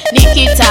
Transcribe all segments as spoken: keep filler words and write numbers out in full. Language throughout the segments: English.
Nikita,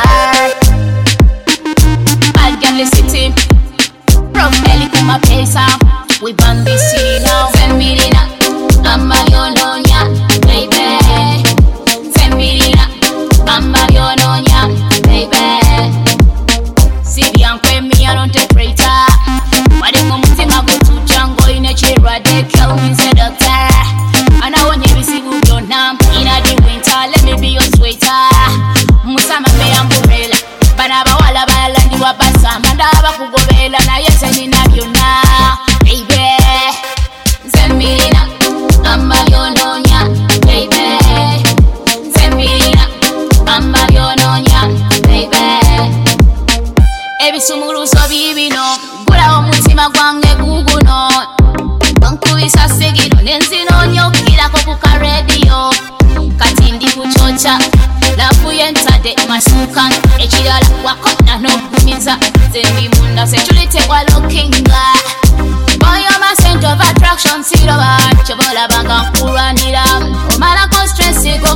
bad girl the city. From Melly to my place, we ban the city now. Femilina, I'm a yononya, baby. Femilina, I'm a yononya, baby. City and me, I don't take traitor. But they come to my go to Django in a chair, they kill me, say doctor. And I want you to see who you're now. In the winter, let me be your sweater. Musama me umbrella. Banaba wala balandi wabasa. Mandaba kugobela na yese ninabyona. Baby, Zemina, amba yononya. Baby, Zemina, amba yononya. Baby, ebisumuru so bibino. Gula omutima gwange guguno. Bankubisa segiro nenzino nyokira ko ku radio. Kati ndi kuchocha lafu yentade masuka ekirala wakona n'okumiza zendi munda security wa lookinga. Boy, you're my center of attraction, siroba chobola banga nkuranira omala ko stress go